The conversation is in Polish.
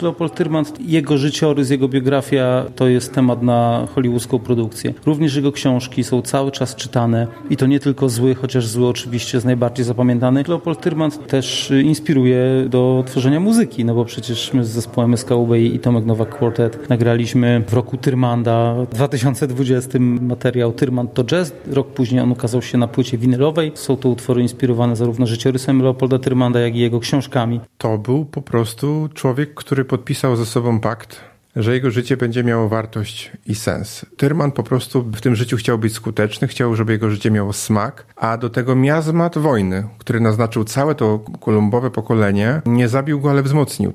Leopold Tyrmand, jego życiorys, jego biografia to jest temat na hollywoodzką produkcję. Również jego książki są cały czas czytane i to nie tylko zły, chociaż zły oczywiście jest najbardziej zapamiętany. Leopold Tyrmand też inspiruje do tworzenia muzyki, no bo przecież my z zespołem SKUB i Tomek Nowak Quartet nagraliśmy w roku Tyrmanda w 2020 materiał Tyrmand to Jazz. Rok później on ukazał się na płycie winylowej. Są to utwory inspirowane zarówno życiorysem Leopolda Tyrmanda, jak i jego książkami. To był po prostu człowiek, który podpisał ze sobą pakt, że jego życie będzie miało wartość i sens. Tyrmand po prostu w tym życiu chciał być skuteczny, chciał, żeby jego życie miało smak, a do tego miazmat wojny, który naznaczył całe to kolumbowe pokolenie, nie zabił go, ale wzmocnił.